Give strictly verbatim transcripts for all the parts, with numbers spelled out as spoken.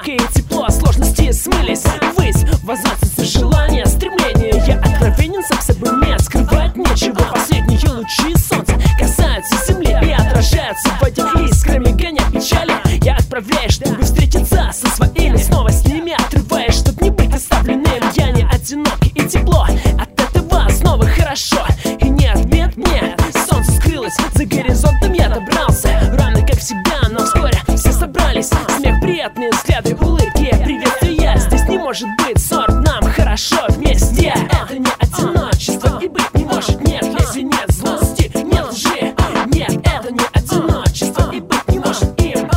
одиноко и тепло, сложности смылись ввысь. Возносится желание, стремление. Я откровенен, сам собой мне скрывать нечего. Последние лучи солнца касаются земли и отражаются в этих искрами, гоня печали. Я отправляюсь, чтобы встретиться со своими, снова с ними отрываясь, чтобы не быть оставленным. Я не одинок и тепло, от этого снова хорошо. И нет, нет, нет, солнце скрылось, за горизонтом я добрался. Рано как в себя, но вскоре все собрались. Смех, приятные взгляды, улыбки, приветствия. Здесь не может быть ссор, нам хорошо вместе. Это не одиночество и быть не может, нет, если нет злости, нет лжи. Нет, это не одиночество и быть не может им.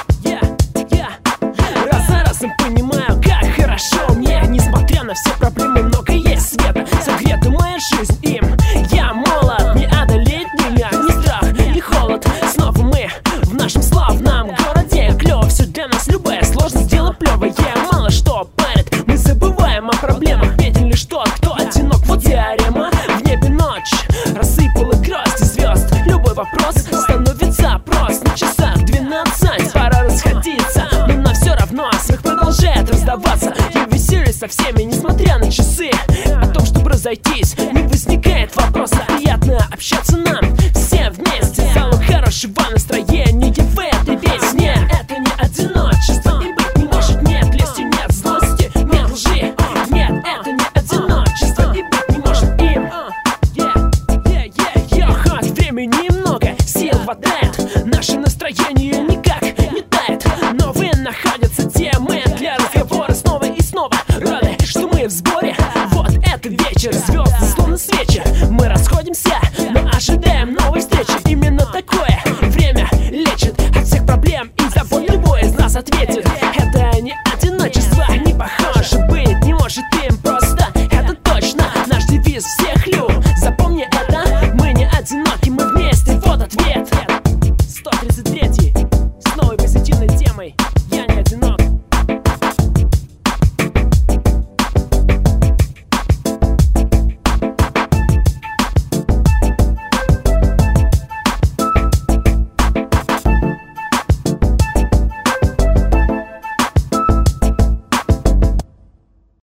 Раз за разом понимаю, как хорошо мне. Несмотря на все проблемы, много есть света. Согрета моя жизнь им. Я молод, не одолеть меня ни страх, ни холод. Снова мы в нашем славном городе. Клёво все для нас, любая сложность, дело плевое. Мало что парит, мы забываем о проблемах. Беден лишь тот, кто одинок, вот теорема. В небе ночь рассыпала грозди звезд. Любой вопрос становится прост. На часах двенадцать, пора расходиться, но нам все равно смех продолжает раздаваться. Я веселюсь со всеми, несмотря на часы. О том, чтобы разойтись, не